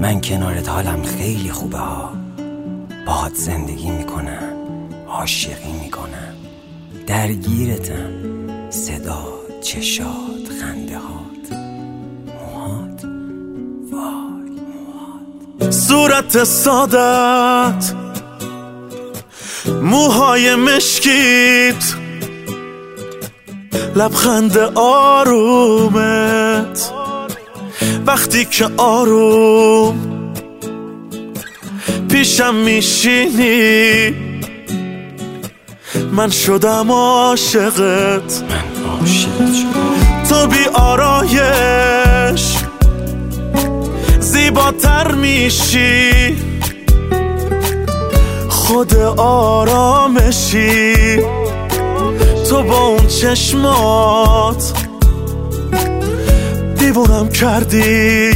من کنارت حالم خیلی خوبه ها. باهات زندگی میکنم، عاشقی میکنم، درگیرتم. صدا، چشات، خنده هات، موهات، وای موهات. صورت سادت، موهای مشکیت، لبخند آرومت وقتی که آروم پیشم میشینی، من شدم عاشقت. تو بی آرایش زیباتر میشی، خود آرامشی. تو با اون چشمات دیوونم کردی،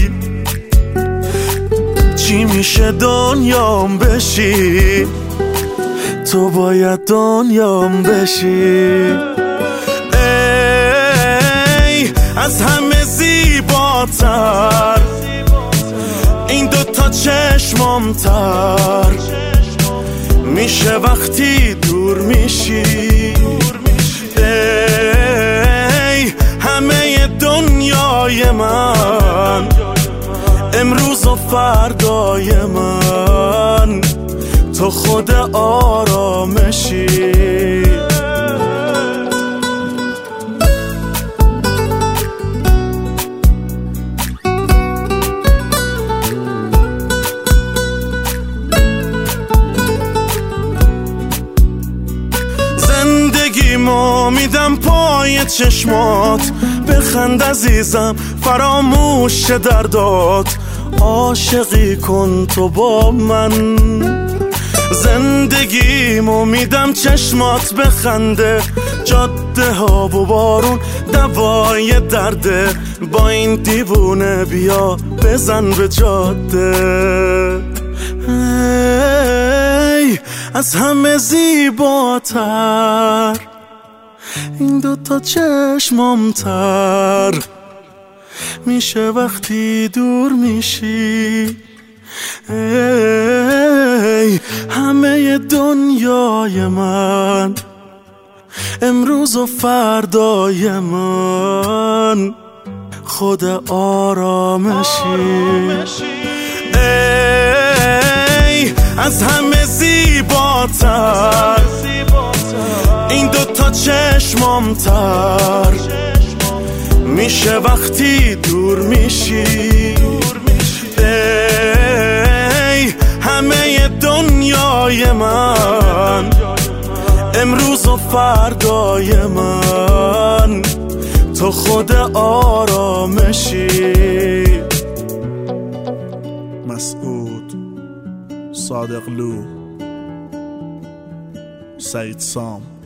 چی میشه دنیام بشی، تو باید دنیام بشی. ای از همه زیباتر، این دوتا چشمام تر میشه وقتی دور میشی. ای همه دنیای من، امروز و فردای من، تو خود آرامشی. زندگیمو میدم پای چشمات، بخند عزیزم فراموش دردات، عاشقی کن تو با من. زندگیمو میدم چشمات بخنده، جاده ها و بارون دوای درده، با این دیوونه بیا بزن به جاده. ای از همه زیباتر، این دوتا چشمام تر میشه وقتی دور میشی. ای همه دنیای من، امروز و فردای من، خود آرامشی. ای از همه زیباتر، این دوتا چشمام تر میشه وقتی دور میشی. ای همه دنیای من، امروز و فردای من، تو خود آرامشی. مسعود صادقلو، سعید سام.